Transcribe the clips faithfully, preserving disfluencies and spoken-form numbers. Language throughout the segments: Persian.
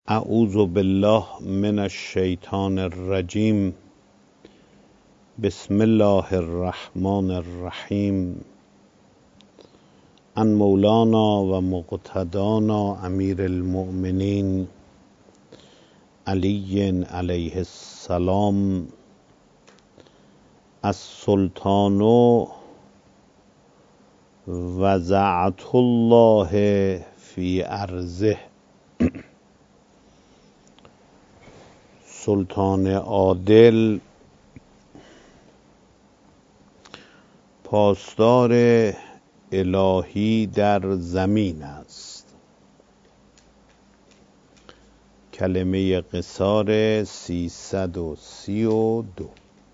اعوذ بالله من الشیطان الرجیم. بسم الله الرحمن الرحیم. ان مولانا و مقتدانا امیر المؤمنین علی علیه السلام السلطان وضعت الله فی ارضه. سلطان عادل پاسدار الهی در زمین است. کلمه قصار سیصد و سی و دو.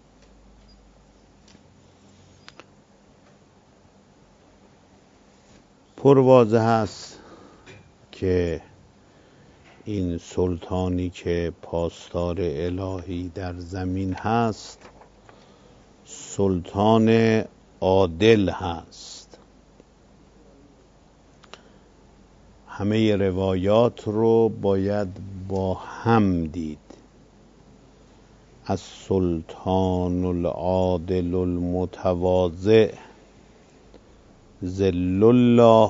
پر واضح است که این سلطانی که پاسدار الهی در زمین هست سلطان عادل هست. همه روایات رو باید با هم دید. از سلطان العادل المتواضع ذل الله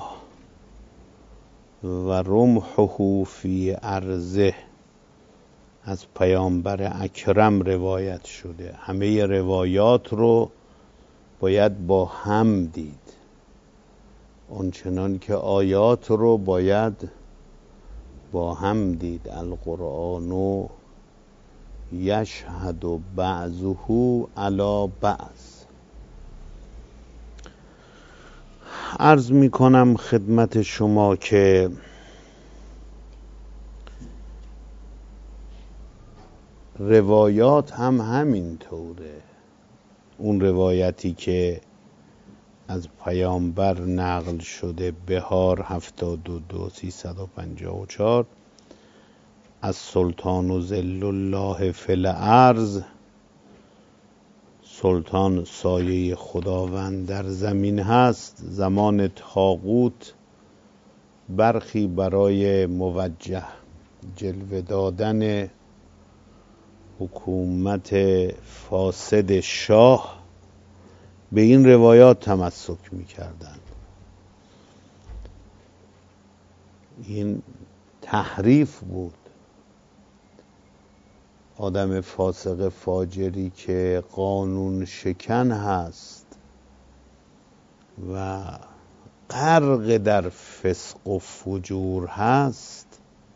و رمحه فی ارضه، از پیامبر اکرم روایت شده. همه روایات رو باید با هم دید، اونچنان که آیات رو باید با هم دید. القرآن یشهد بعضه علی بعض. عرض می کنم خدمت شما که روایات هم همین طوره. اون روایتی که از پیامبر نقل شده بهار هفتاد و دو سیصد و پنجاه و چهار، از سلطان و ذل الله فی الارض، سلطان سایه خداوند در زمین هست. زمان طاغوت برخی برای موجه جلوه دادن حکومت فاسد شاه به این روایات تمسک می‌کردند. این تحریف بود. آدم فاسق فاجری که قانون شکن هست و غرق در فسق و فجور هست،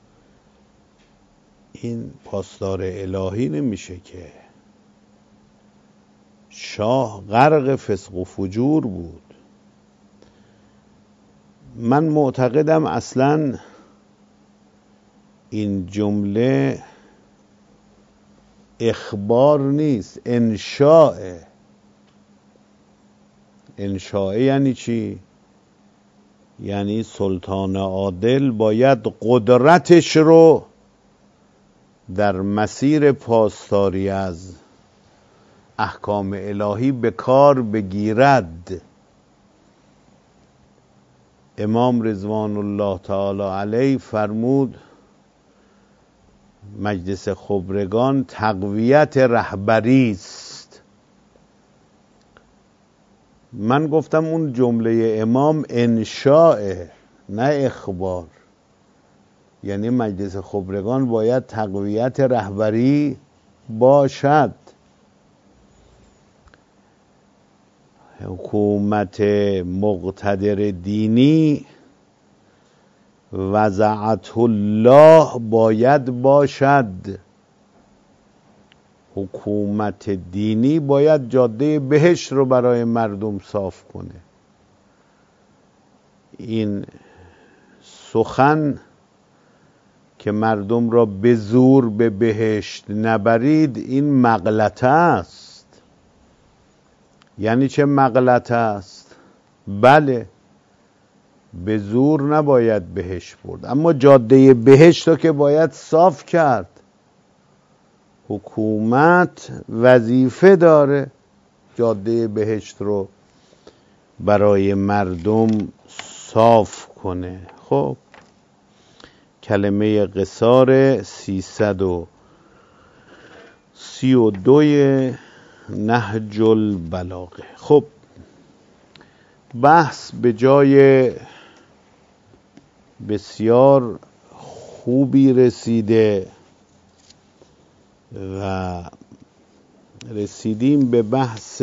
این پاسدار الهی نمیشه. که شاه غرق فسق و فجور بود. من معتقدم اصلا این جمله اخبار نیست، انشاء. انشاء یعنی چی؟ یعنی سلطان عادل باید قدرتش رو در مسیر پاسداری از احکام الهی به کار بگیرد. امام رضوان الله تعالی علیه فرمود مجلس خبرگان تقویت رهبری است. من گفتم اون جمله امام انشاء نه اخبار. یعنی مجلس خبرگان باید تقویت رهبری باشد. حکومت مقتدر دینی وضعت الله باید باشد. حکومت دینی باید جاده بهشت رو برای مردم صاف کنه. این سخن که مردم را به زور به بهشت نبرید، این مغلطه است. یعنی چه مغلطه است؟ بله، به زور نباید بهشت برد، اما جاده بهشت رو که باید صاف کرد. حکومت وظیفه داره جاده بهشت رو برای مردم صاف کنه. خب کلمه قصار سیصد و سی و دوی نهج البلاغه. خب بحث به جای بسیار خوبی رسیده و رسیدیم به بحث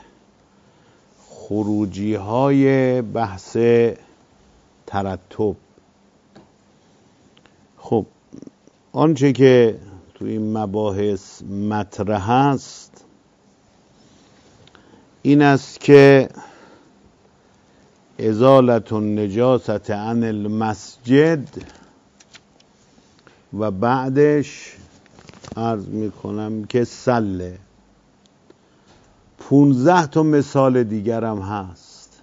خروجی های بحث ترتب. خب آنچه که تو این مباحث مطرح است این است که ازالت النجاست عن المسجد و بعدش عرض میکنم که سله. پونزده تا مثال دیگر هم هست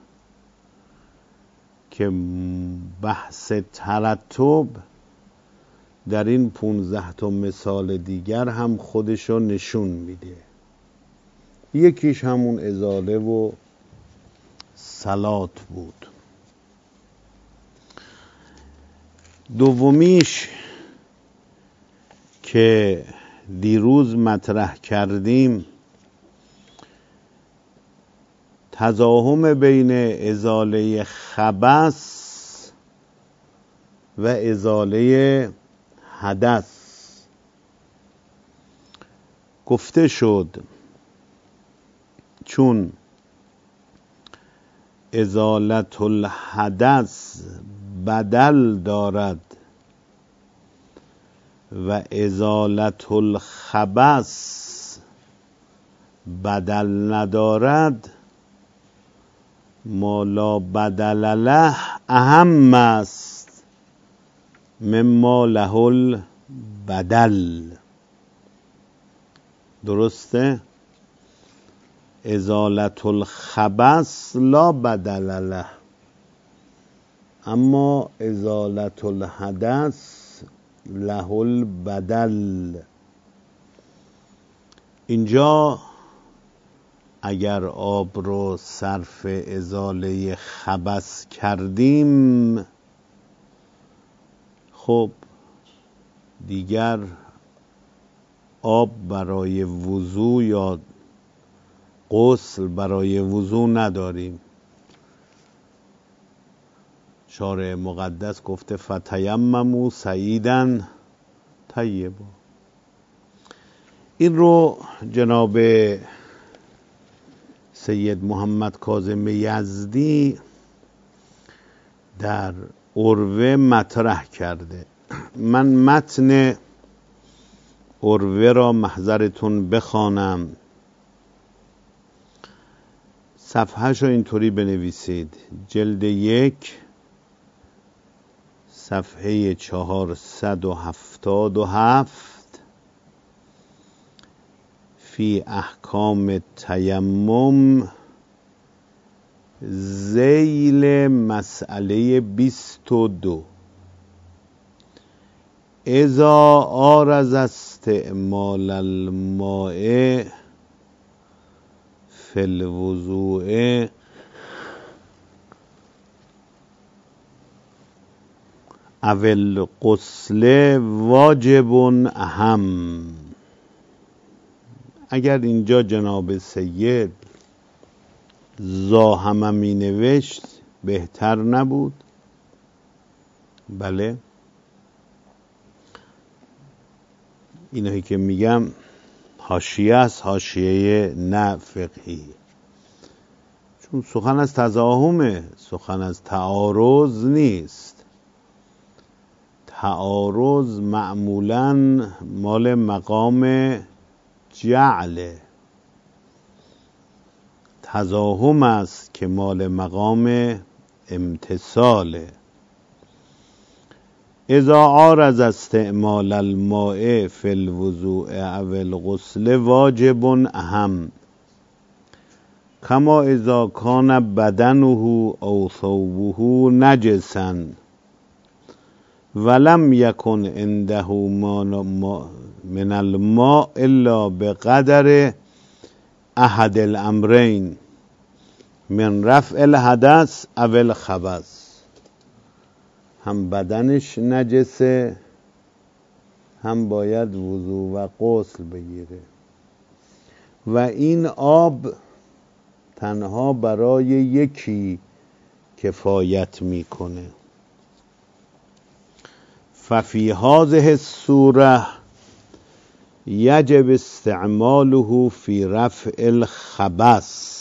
که بحث ترتب در این پونزده تا مثال دیگر هم خودشو نشون میده. یکیش همون ازاله و صلات بود. دومیش که دیروز مطرح کردیم تزاحم بین ازاله خبث و ازاله حدث. گفته شد چون ازالت الحدث بدل دارد و ازالت الخبث بدل ندارد، ما لا بدل له اهم است مما له البدل. درسته؟ ازالت الخبث لا بدل له، اما ازالت الحدث له البدل. اینجا اگر آب رو صرف ازاله خبث کردیم خب دیگر آب برای وضو یا غسل برای وضو نداریم. شارع مقدس گفته فتیمموا صعیدا طیبا. این رو جناب سید محمد کاظم یزدی در عروه مطرح کرده. من متن عروه را محضرتون بخوانم. صفحه‌ش رو اینطوری بنویسید: جلد یک صفحه چهارصد و هفتاد و هفت فی احکام تیمم ذیل مسئله بیست و دو. اذا عارض استعمال الماء فی الوضوء او الغسل واجب اهم. اگر اینجا جناب سید زاهم می نوشت بهتر نبود؟ بله، اینایی که میگم حاشیه است، حاشیه نه فقهی، چون سخن از تزاحمه، سخن از تعارض نیست. تعارض معمولاً مال مقام جعله، تزاحم است که مال مقام امتثاله. اذا عارض استعمال الماء فی الوضوء او الغسل واجب اهم کما اذا کان بدنه او ثوبه نجسا ولم یکن عنده من الماء الا بقدر احد الامرین من رفع الحدث او الخبث. هم بدنش نجسه، هم باید وضو و غسل بگیره و این آب تنها برای یکی کفایت میکنه. ففی هذه الصوره یجب استعماله فی رفع الخبث،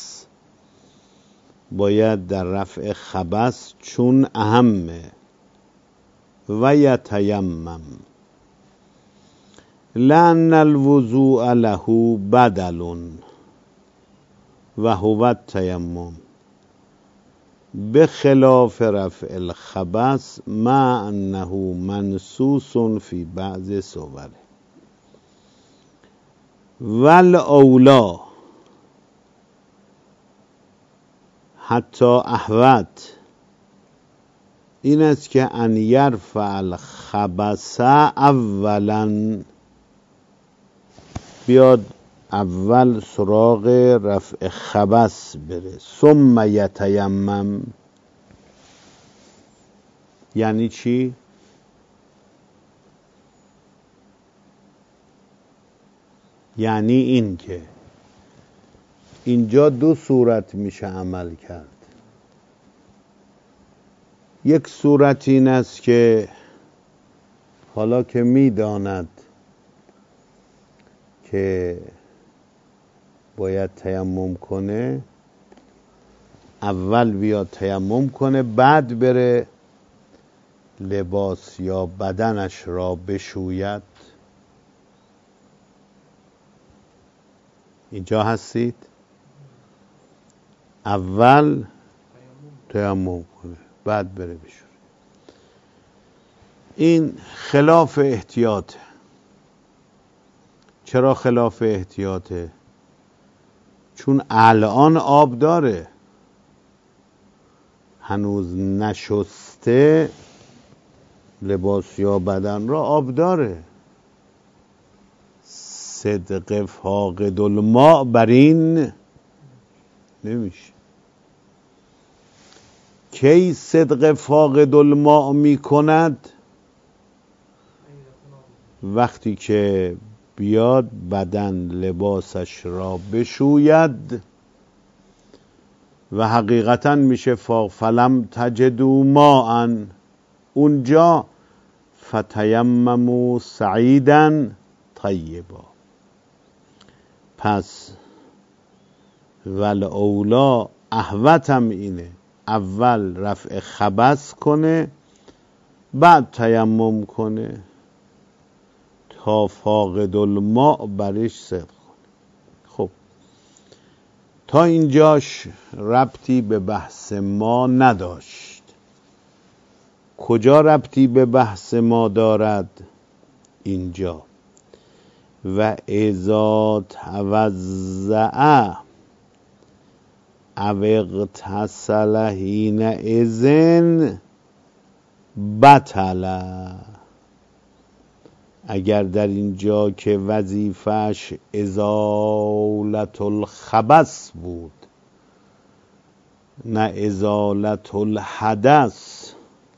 باید در رفع خبث چون اهمه. و یتیمم لأن الوضوء له بدل و هو التیمم بخلاف رفع الخبث مع انه منصوص فی بعض صوره. والاولی حتی احوط این است که ان یرفع الخبث اولا، بیاد اول سراغ رفع خبث بره، ثم یتیمم. یعنی چی؟ یعنی این که اینجا دو صورت میشه عمل کرد. یک صورت این است که حالا که میداند که باید تیمم کنه، اول بیاد تیمم کنه، بعد بره لباس یا بدنش را بشوید. اینجا هستید؟ اول تیمم کنه بعد بره بشوید. این خلاف احتیاطه. چرا خلاف احتیاطه؟ چون الان آب داره، هنوز نشسته، لباس یا بدن را آب داره. صدق فاقد الماء بر این نمیشه. کی صدق فاقد الماء می کند؟ وقتی که بیاد بدن لباسش را بشوید و حقیقتا میشه فاق فلم تجدوا ماء، اونجا فتیمموا صعیدا طیبا. پس والاولا احوطم اینه اول رفع خبث کنه بعد تیمم کنه تا فاقد الماء برش صدق کنه. خب تا اینجاش ربطی به بحث ما نداشت. کجا ربطی به بحث ما دارد؟ اینجا. و اذا توضع او اغتسل حینئذ بطل. اگر در اینجا که وظیفه‌اش ازالت الخبث بود نه ازالت الحدث،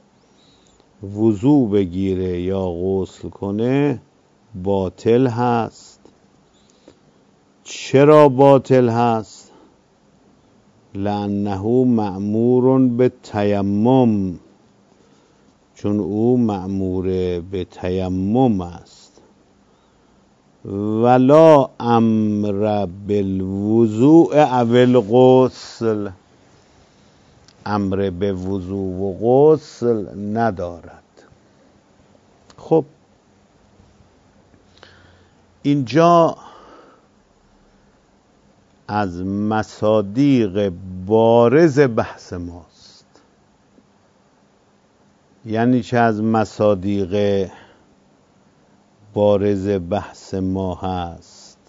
وضو بگیره یا غسل کنه، باطل هست. چرا باطل هست؟ لأنه مأمور به تیمم، چون او مأمور به تیمم است. ولا امر بالوضوء او الغسل، امر به وضوء و غسل ندارد. خب اینجا از مصادیق بارز بحث ماست. یعنی چه از مصادیق بارز بحث ما هست؟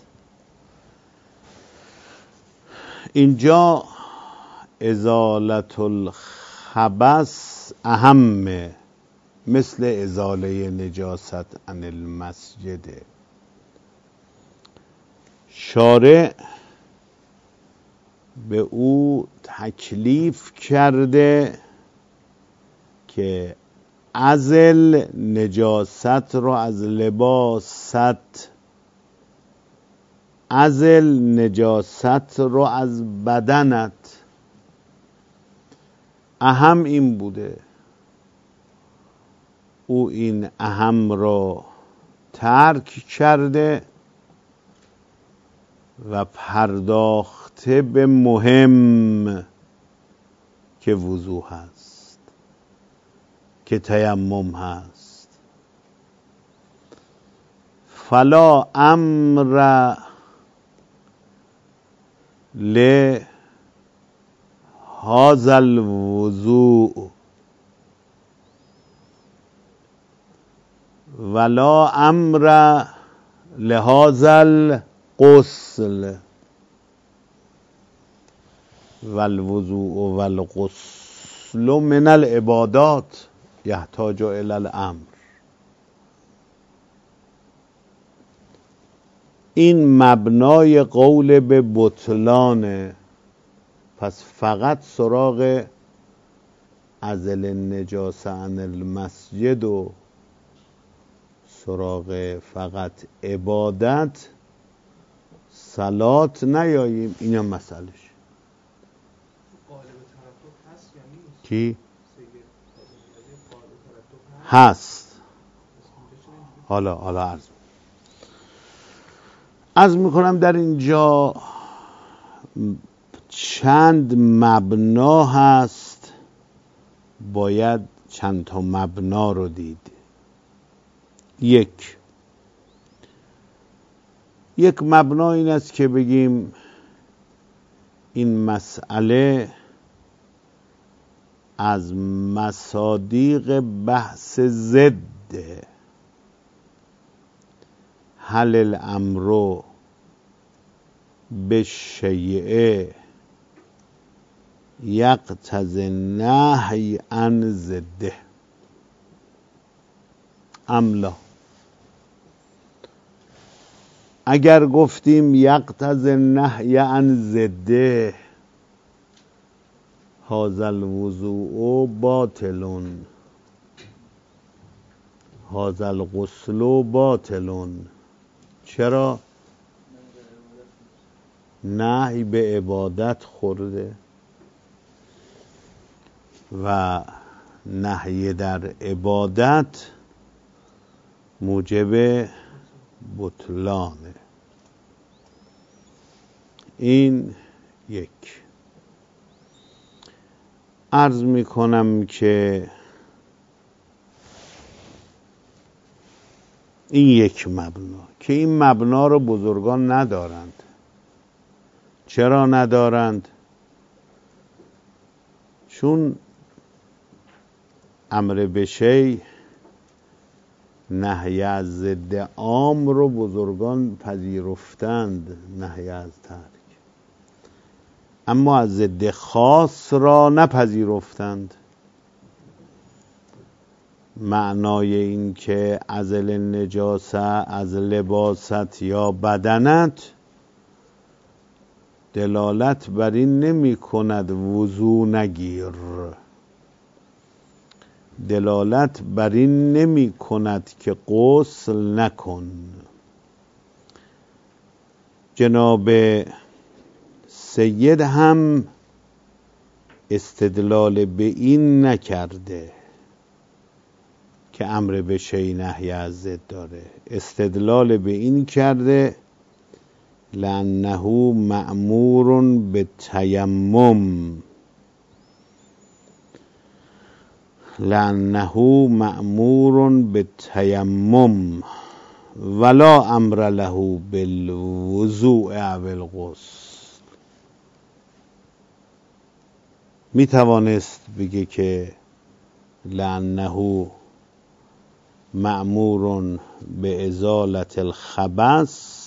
اینجا ازالت الخبث اهمه، مثل ازاله نجاست عن المسجد. شارع به او تکلیف کرده که ازل نجاست رو از لباست، ازل نجاست رو از بدنت. اهم این بوده، او این اهم رو ترک کرده و پرداخته به مهم که وضو هست، که تیمم هست. فلا امر لهذا الوضوء ولا امر لهذا الغسل والوضوء والغسل من العبادات یحتاج الی الامر. این مبنای قول به بطلانه. پس فقط سراغ ازل النجاسه عن المسجد و سراغ فقط عبادت صلات نیاییم. اینا مسئلهش کی؟ هست. حالا حالا عرض عرض میکنم در اینجا چند مبنا هست، باید چند تا مبنا رو دید. یک یک مبنا این است که بگیم این مسئله از مصادیق بحث ضد هل الامر بالشیء یقتضی النهی عن ضده ام لا. اگر گفتیم یقتضی النهی عن ضده هذا الوضوء باطل، هذا الغسل باطل. چرا؟ نهی به عبادت خورده و نهی در عبادت موجب بطلانه. این یک. عرض می کنم که این یک مبنا که این مبنا رو بزرگان ندارند. چرا ندارند؟ چون امر به شی نهی از ضد عام رو بزرگان پذیرفتند، نهی از ترک، اما از ضد خاص را نپذیرفتند. معنای این که ازل نجاسه از لباست یا بدنت دلالت بر این نمی کند وضو نگیر، دلالت بر این نمی کند که غسل نکن. جناب سید هم استدلال به این نکرده که امر به شی نهی از ضد داره، استدلال به این کرده لأنه مأمور بالتیمم، لأنه مأمور بالتیمم ولا امر له بالوضوء او الغسل. می توانست بگه که لأنه مأمور به ازالت الخبث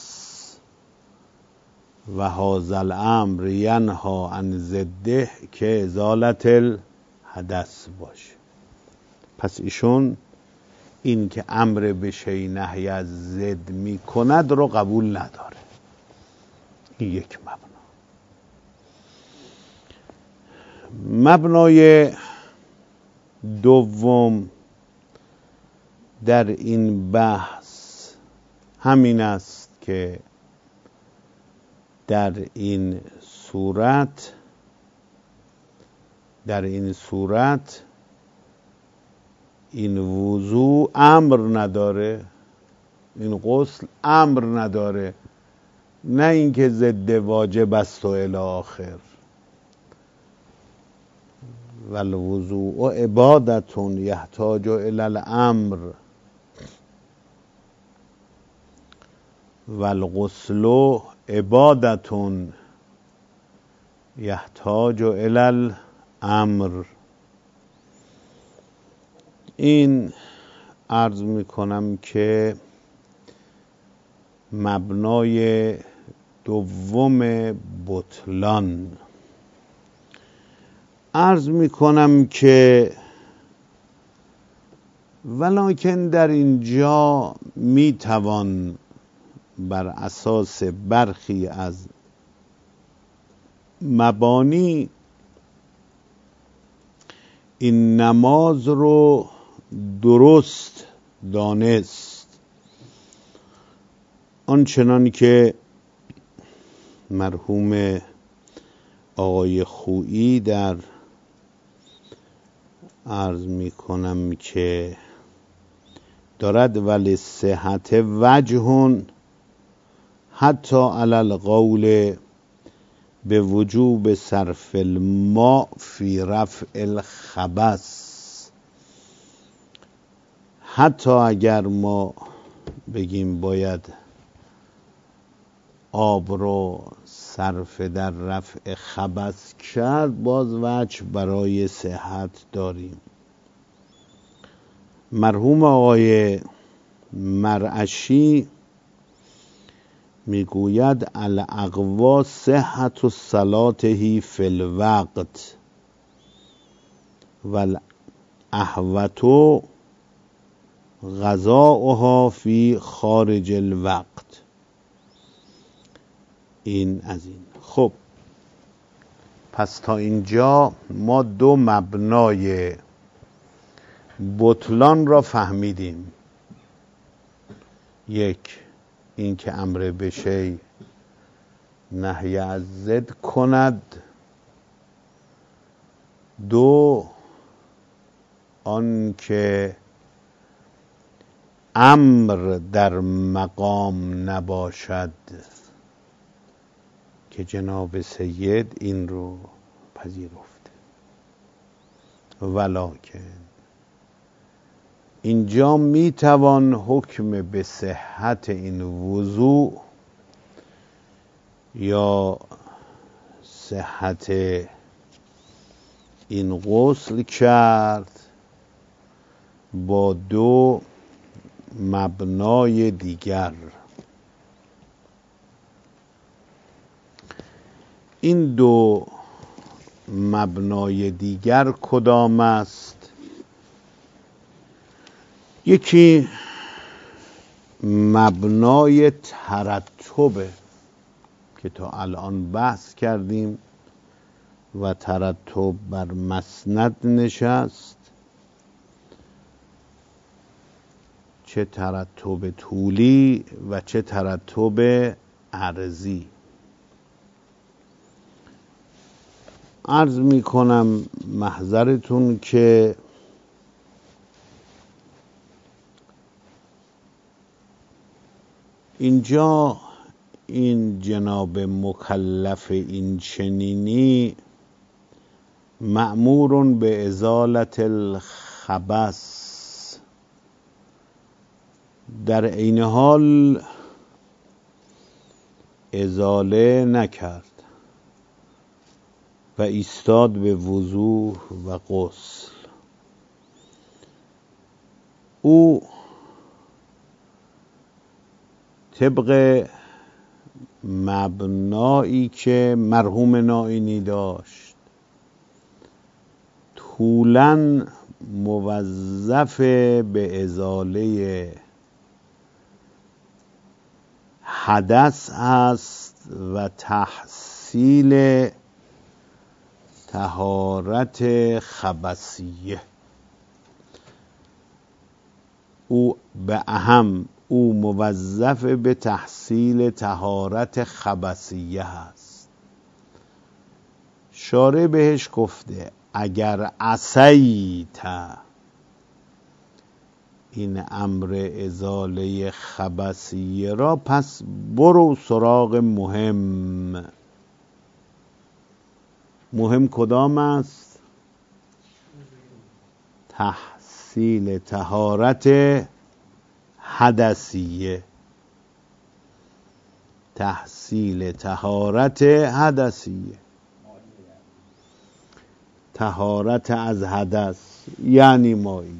و هذا الامر ینهی عن ضده که ازالت الحدث باشه. پس ایشون این که امر به شی نهی از ضد می کند رو قبول نداره. این یک مبنا. مبنای دوم در این بحث همین است که در این صورت در این صورت این وضوع امر نداره، این غسل امر نداره، نه اینکه ضد واجب است و الی آخر. والوضوء عبادة یحتاج الی الامر والغسل عبادة یحتاج الی الامر. این عرض می کنم که مبنای دوم بطلان. عرض می کنم که ولکن در اینجا می توان بر اساس برخی از مبانی این نماز رو درست دانست، آنچنان که مرحوم آقای خویی در عرض می کنم که دارد ولی صحت وجه حتی علی القول به وجوب صرف الماء فی رفع الخبث. حتی اگر ما بگیم باید آب رو صرف در رفع خبث کرد، باز وجه برای صحت داریم. مرحوم آقای مرعشی میگوید الاقوا صحت صلاته فی الوقت والاحوط غذاؤها فی خارج الوقت. این از این. خب پس تا اینجا ما دو مبنای بطلان را فهمیدیم. یک، این که امر به شیء نهی از ضد کند. دو، آن که امر در مقام نباشد که جناب سید این رو پذیرفته. ولکن اینجا میتوان حکم به صحت این وضوع یا صحت این غسل کرد با دو مبنای دیگر. این دو مبنای دیگر کدام است؟ یکی مبنای ترتبه که تا الان بحث کردیم و ترتب بر مسند نشست، چه ترتب طولی و چه ترتب عرضی. عرض می کنم محضرتون که اینجا این جناب مکلف این چنینی مأمور به ازالت الخبث، در این حال ازاله نکرد و ایستاد به وضوء و غسل. او طبق مبنایی که مرحوم نائینی داشت طولاً موظف به ازاله حدث هست و تحصیل طهارت خبثیه. او به اهم او موظف به تحصیل طهارت خبثیه هست. شارع بهش گفته اگر عصیت، این امر ازاله خبثیه را، پس برو سراغ مهم. مهم کدام است؟ تحصیل طهارت حدثیه. تحصیل طهارت حدثیه، طهارت از حدث یعنی ماییه.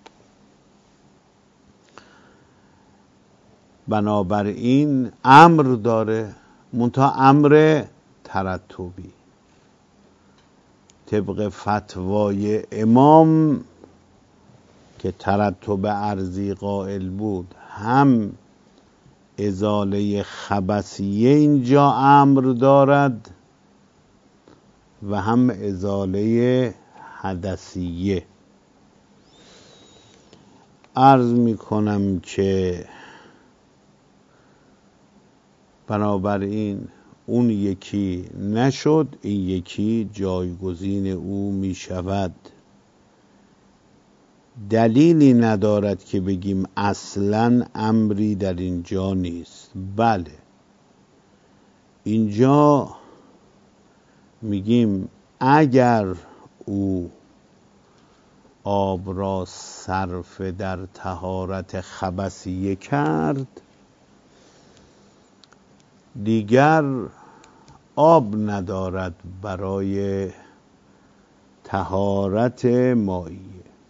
بنابراین امر داره، منتها امر ترتبی. طبق فتوای امام که ترتب ارضی قائل بود، هم ازاله خبثیه اینجا امر دارد و هم ازاله حدثیه. عرض می کنم که بنابراین اون یکی نشد، این یکی جایگزین او می شود. دلیلی ندارد که بگیم اصلاً امری در اینجا نیست. بله، اینجا میگیم اگر او آب را صرف در طهارت خبثیه کرد، دیگر آب ندارد برای طهارت ماییه.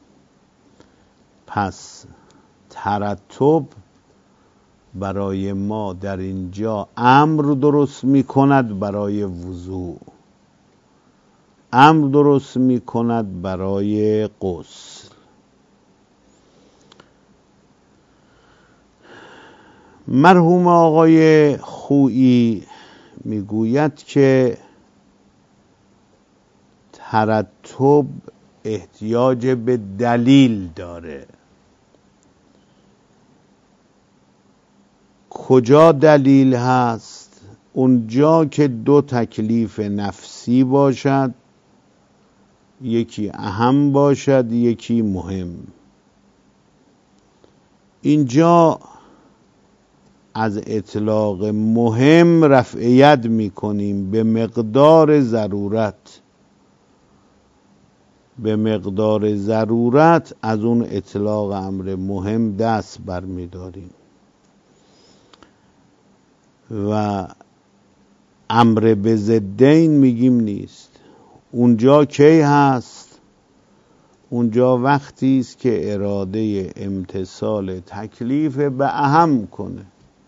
پس ترتب برای ما در اینجا امر درست می کند برای وضوء، امر درست می کند برای غسل. مرحوم آقای خویی میگوید که ترتب احتیاج به دلیل داره. کجا دلیل هست؟ اونجا که دو تکلیف نفسی باشد، یکی اهم باشد یکی مهم. اینجا از اطلاق مهم رفع ید می کنیم به مقدار ضرورت. به مقدار ضرورت از اون اطلاق امر مهم دست بر می داریم و امر به ضدین میگیم نیست. اونجا کی هست؟ اونجا وقتی است که اراده امتثال تکلیف به اهم کنه.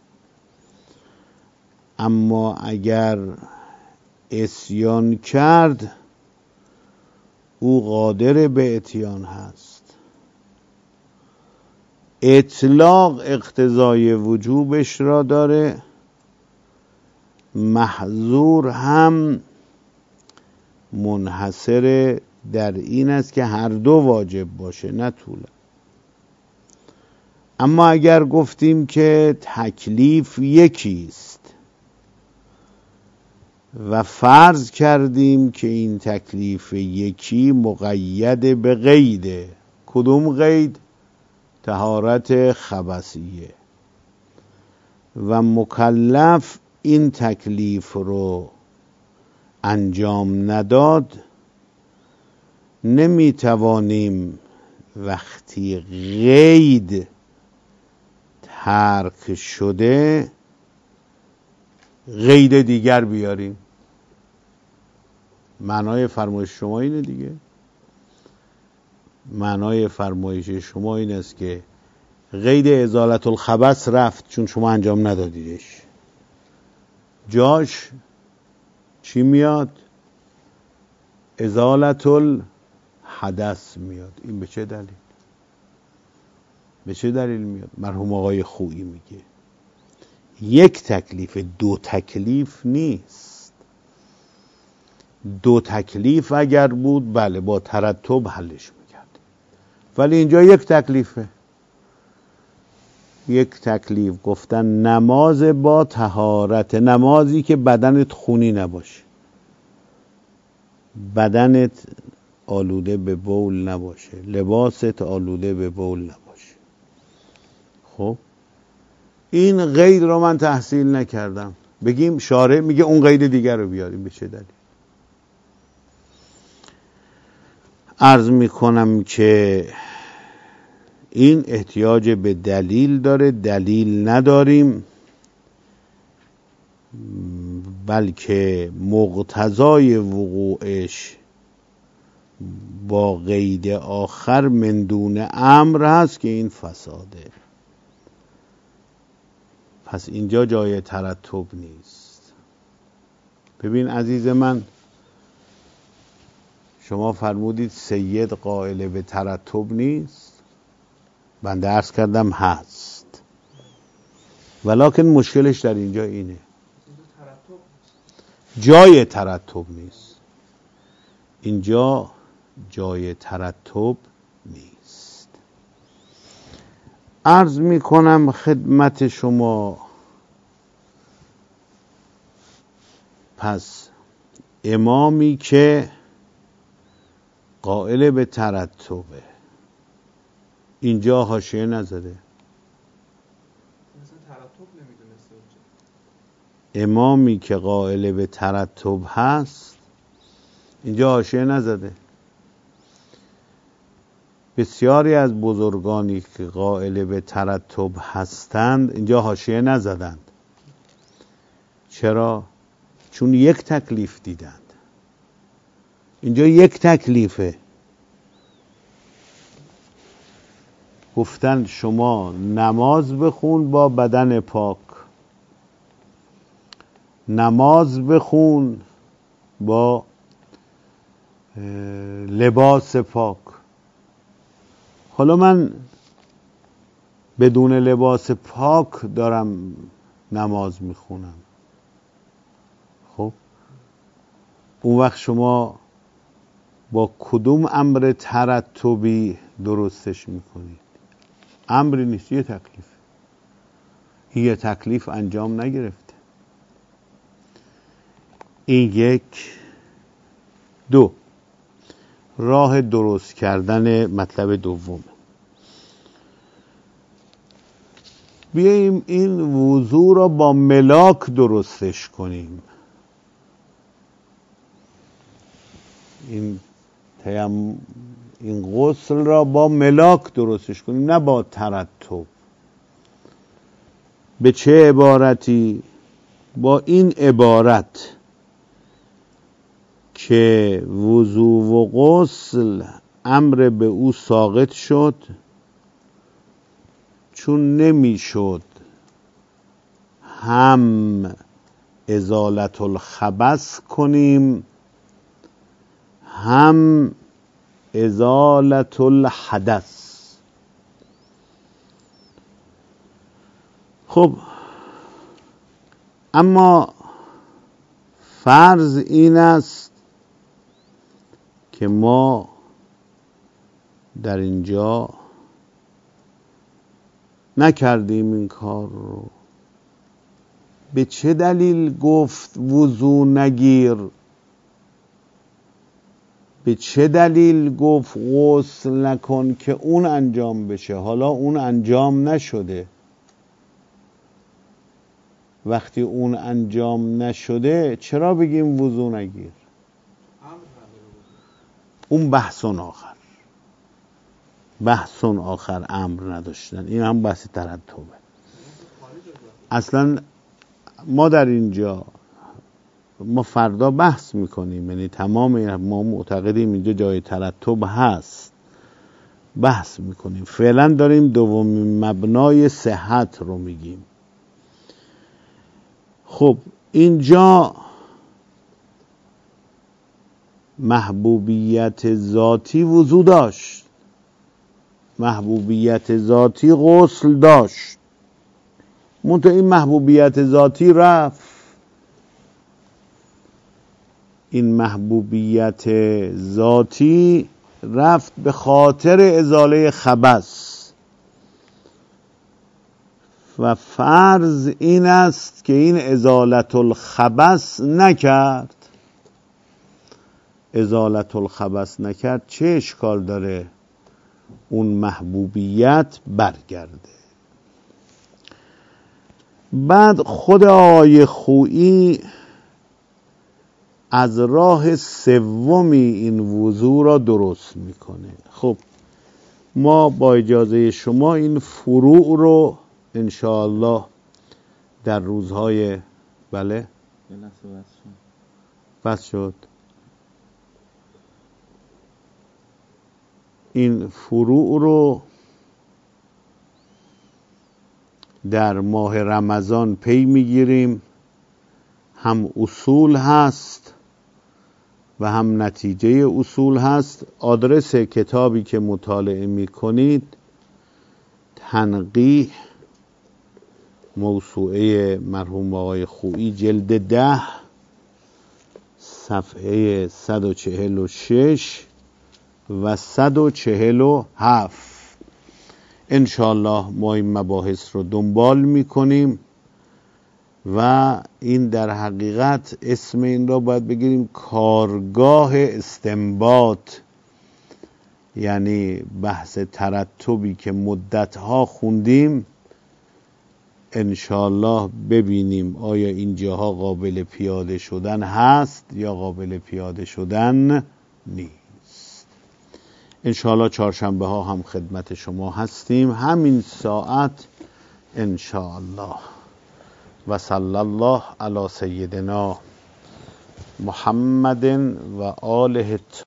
اما اگر عصیان کرد، او قادر به اتیان هست. اطلاق اقتضای وجوبش را داره، محظور هم منحصر در این است که هر دو واجب باشه، نه طوله. اما اگر گفتیم که تکلیف یکیست و فرض کردیم که این تکلیف یکی مقید به قیده، کدوم قید؟ طهارت خبثیه، و مکلف این تکلیف رو انجام نداد، نمیتوانیم وقتی قید ترک شده قید دیگر بیاریم. معنای فرمایش شما اینه دیگه. معنای فرمایش شما این است که قید ازالت الخبث رفت چون شما انجام ندادیدش، جاش چی میاد؟ ازالت الحدث میاد. این به چه دلیل؟ به چه دلیل میاد؟ مرحوم آقای خویی میگه یک تکلیف، دو تکلیف نیست. دو تکلیف اگر بود بله با ترتب حلش میکرد، ولی اینجا یک تکلیفه. یک تکلیف گفتن نماز با طهارت، نمازی که بدنت خونی نباشه، بدنت آلوده به بول نباشه، لباست آلوده به بول نباشه. خب این قید رو من تحصیل نکردم، بگیم شارع میگه اون قید دیگر رو بیاریم، به چه دلیل؟ عرض میکنم که این احتیاج به دلیل داره، دلیل نداریم، بلکه مقتضای وقوعش با قید آخر من دون امر هست که این فساده. پس اینجا جای ترتب نیست. ببین عزیز من، شما فرمودید سید قائل به ترتب نیست، بنده عرض کردم هست، ولکن مشکلش در اینجا اینه جای ترتب نیست. اینجا جای ترتب نیست. عرض می کنم خدمت شما، پس امامی که قائل به ترتبه اینجا حاشیه نزده، امامی که قائل به ترتب هست اینجا حاشیه نزده. بسیاری از بزرگانی که قائل به ترتب هستند اینجا حاشیه نزدند. چرا؟ چون یک تکلیف دیدند. اینجا یک تکلیفه، گفتن شما نماز بخون با بدن پاک، نماز بخون با لباس پاک. حالا من بدون لباس پاک دارم نماز میخونم، خب اون وقت شما با کدوم امر ترتبی درستش میکنید؟ امری نیست، یه تکلیف. یه تکلیف انجام نگرفته. این یک. دو، راه درست کردن مطلب دوم. بیاییم این وضو را با ملاک درستش کنیم. این تیم این غسل را با ملاک درستش کنیم، نه با ترتب. به چه عبارتی؟ با این عبارت که وضو و غسل امر به او ساقط شد، چون نمیشد هم ازالت الخبث کنیم هم ازالت الحدث. خب اما فرض این است که ما در اینجا نکردیم این کار رو. به چه دلیل گفت وضو نگیر؟ به چه دلیل گفت غسل نکن که اون انجام بشه؟ حالا اون انجام نشده. وقتی اون انجام نشده چرا بگیم وضو نگیر؟ اون بحثون آخر بحثون آخر امر نداشتن، این هم بحث ترتبه. اصلا ما در اینجا ما فردا بحث میکنیم، یعنی تمام ما معتقدیم اینجا جای ترتب هست، بحث میکنیم. فعلا داریم دومین مبنای صحت رو میگیم. خب اینجا محبوبیت ذاتی وضو داشت، محبوبیت ذاتی غسل داشت، منتها این محبوبیت ذاتی رفت. این محبوبیت ذاتی رفت به خاطر ازاله خبث. و فرض این است که این ازالت الخبث نکرد. ازالت الخبث نکرد چه اشکال داره؟ اون محبوبیت برگرده. بعد خود آقای خویی از راه سومی این وضو را درست میکنه. خب ما با اجازه شما این فروع رو انشاءالله در روزهای بله بس شد این فروع رو در ماه رمضان پی میگیریم. هم اصول هست و هم نتیجه اصول هست. آدرس کتابی که مطالعه میکنید تنقیح موسوعه مرحوم آقای خویی جلد ده صفحه صد و چهل و شش و صد و چهل و هفت. انشاءالله ما این مباحث رو دنبال میکنیم و این در حقیقت اسم این را باید بگیریم کارگاه استنباط، یعنی بحث ترتبی که مدتها خوندیم انشاءالله ببینیم آیا این جاها قابل پیاده شدن هست یا قابل پیاده شدن نیست. انشاءالله چهارشنبه ها هم خدمت شما هستیم همین ساعت انشاءالله. و صلی الله علی سیدنا محمد و آله